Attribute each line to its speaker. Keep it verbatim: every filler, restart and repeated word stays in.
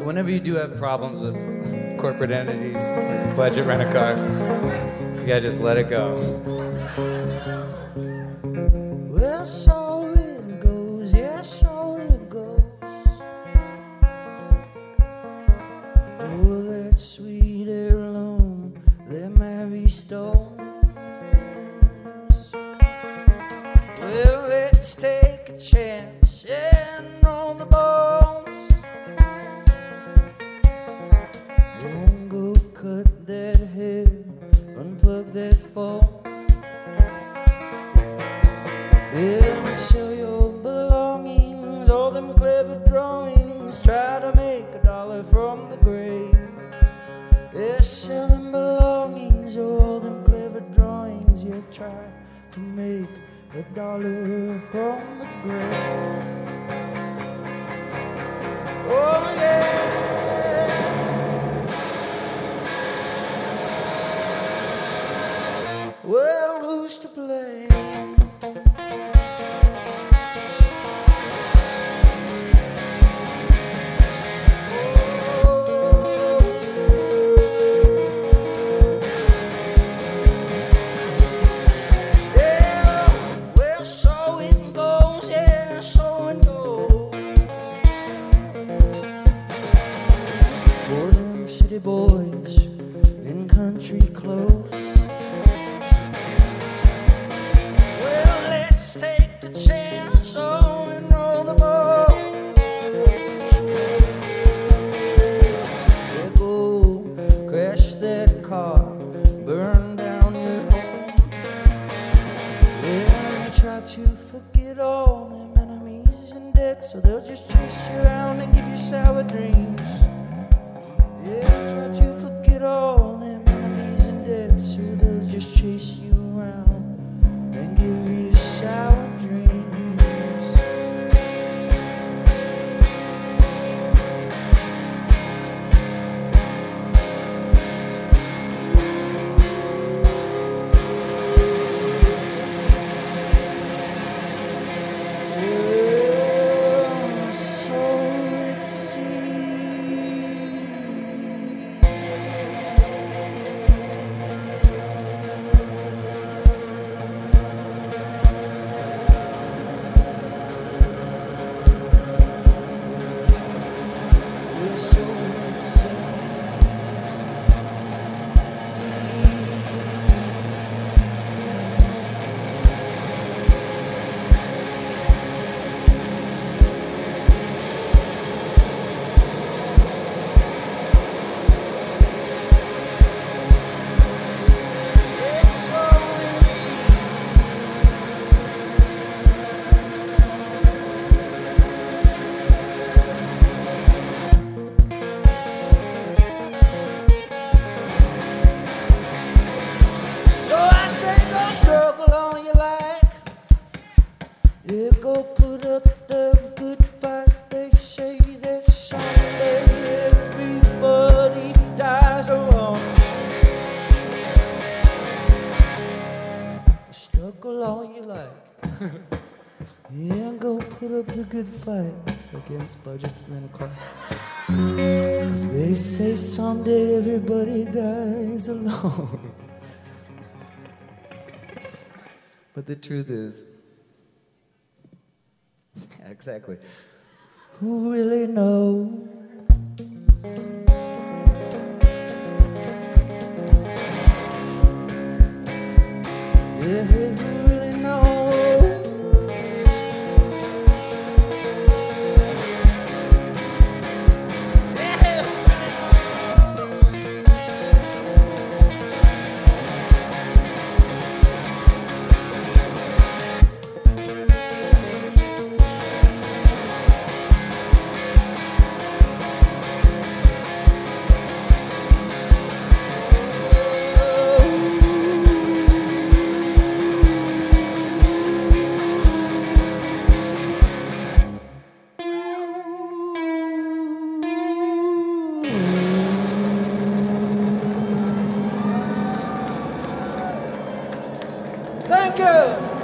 Speaker 1: whenever you do have problems with corporate entities, budget rent a car, you gotta just let it go.
Speaker 2: Well, so it goes, yeah, so it goes. Oh, that sweet heirloom, that Mary stones. Well, let's take a chance, and on the bones. Don't go cut that hair, unplug that phone. Yeah, sell your belongings, all them clever drawings. Try to make a dollar from the grave. Yeah, sell them belongings, all them clever drawings. Yeah, try to make a dollar from the grave. Oh yeah. Well, who's to blame? Boys in country clothes. Well, let's take the chance on and roll the boat. Yeah, go crash that car, burn down your home. Yeah, and try to forget all them enemies and debt, so they'll just chase you around and give you sour dreams. Yeah, try to forget all them enemies and debts, so they'll just chase you around and give you sour dreams. Well, so it seems. Struggle all you like. Yeah, go put up the good fight. They say that someday everybody dies alone. Struggle all you like. Yeah, go put up the good fight against budget rent a car. 'Cause they say someday everybody dies alone. But the truth is, yeah, exactly, who really knows? Yeah, who really knows? Yeah, who really knows? Thank you.